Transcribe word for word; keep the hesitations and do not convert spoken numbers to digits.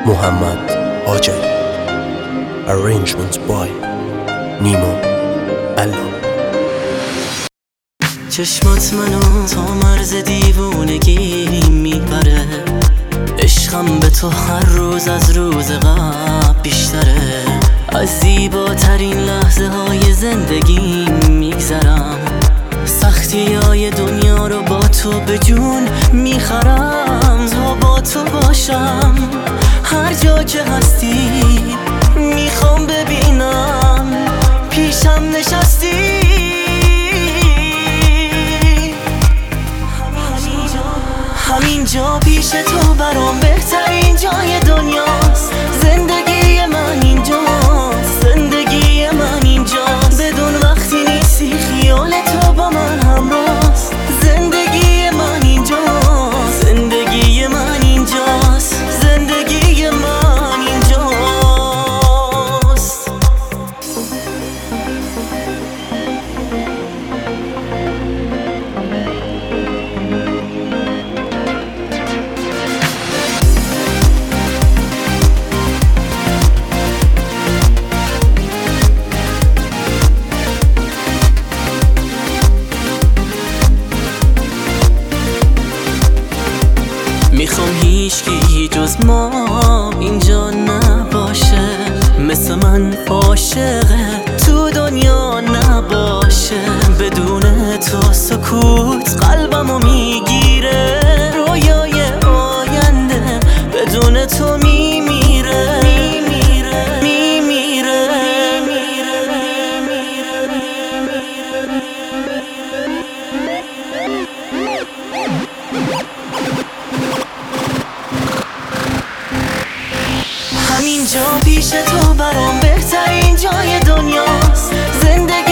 محمد حاجی. Arrangement by نیمو الله. چشمات منو تا مرز دیوونگی میبره، عشقم به تو هر روز از روز قبل بیشتره. از زیباترین لحظه های زندگی میگذرم، سختی های دنیا رو با تو به جون میخرم. تا با تو باشم هر جا که هستی، میخوام ببینم پیشم نشستی. همینجا پیش تو برام بهترین جای دنیاست. زندگی من اینجاست، زندگی من اینجاست. بدون وقتی نیستی خیال تو با من همراست. زندگی من اینجاست، زندگی من اینجاست، زندگی من اینجاست. میخوام هیچکی جز ما اینجا نباشه، مثل من عاشقه تو دنیا نباشه. بدون تو سکوت قلبمو میگیره، رویای آینده بدون تو میمیره، میمیره، میمیره. همینجا پیش تو برام بهترین جای دنیاست. زندگی